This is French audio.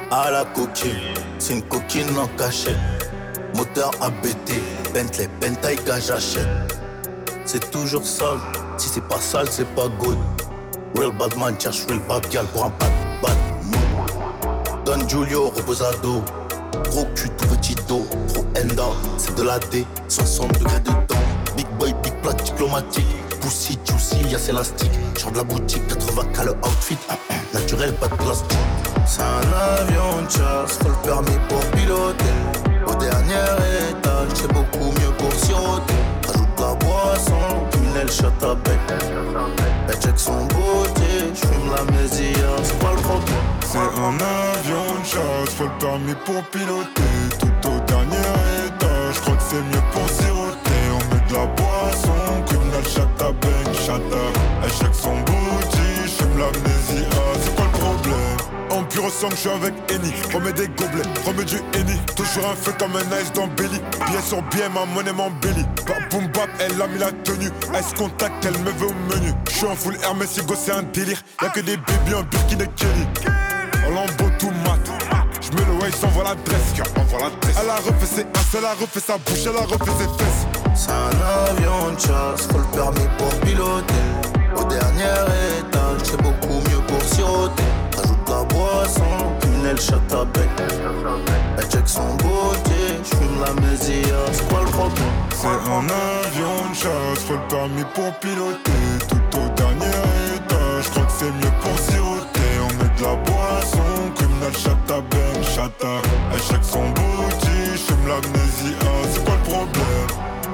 À la coquille, c'est une coquine en cachette. Moteur ABT, Bentley, Bentayga j'achète. C'est toujours sale, si c'est pas sale c'est pas good. Real bad man cherche real bad gal pour un bad mood. Don Julio, reposado. Gros cul, tout petit dos, trop enda, c'est de la D, 60 degrés de temps. Big boy, big plat diplomatique. Pussy, juicy, y'a élastique. Genre de la boutique, 80 k le outfit. Naturel, pas de plastique. C'est un avion de chasse, faut le permis pour piloter. Au dernier étage, c'est beaucoup mieux pour siroter. Ajoute la boisson, tunnel, shot à bec. Elle check son beauté, j'fume la mésia, c'est pas le problème. C'est un avion de chasse, faut le permis pour piloter. Tout au dernier étage, j'crois que c'est mieux pour siroter. On met de la boisson, criminal chata, bang, chata. Elle check son booty, j'fume l'amnésia, c'est quoi le problème? En pur sang, j'suis avec Henny. Remets des gobelets, remets du Henny. Toujours un feu comme un ice dans Belly. Billet sur billet, ma monnaie m'embellit. Bap boum bap, elle a mis la tenue. Ice contact, elle me veut au menu. J'suis en full Hermès, Hugo, c'est un délire. Y'a que des bébés en Birkin et Kelly. En lambeau tout mat. J'mets le waist, envoie l'adresse. Elle a refait ses as, elle a refait sa bouche, elle a refait ses fesses. C'est un avion de chasse, faut le permis pour piloter. Au dernier étage, c'est beaucoup mieux pour siroter. Ajoute la boisson, tunnel, shot à bec. Elle check son beauté, j'fume la mésia, c'est quoi le problème? C'est un avion de chasse, faut le permis pour piloter. Tout au dernier étage, j'crois que c'est mieux pour siroter. On met de la boisson, criminal chata, bang, chata. Elle check son booty, j'fume l'amnésia, c'est quoi le problème?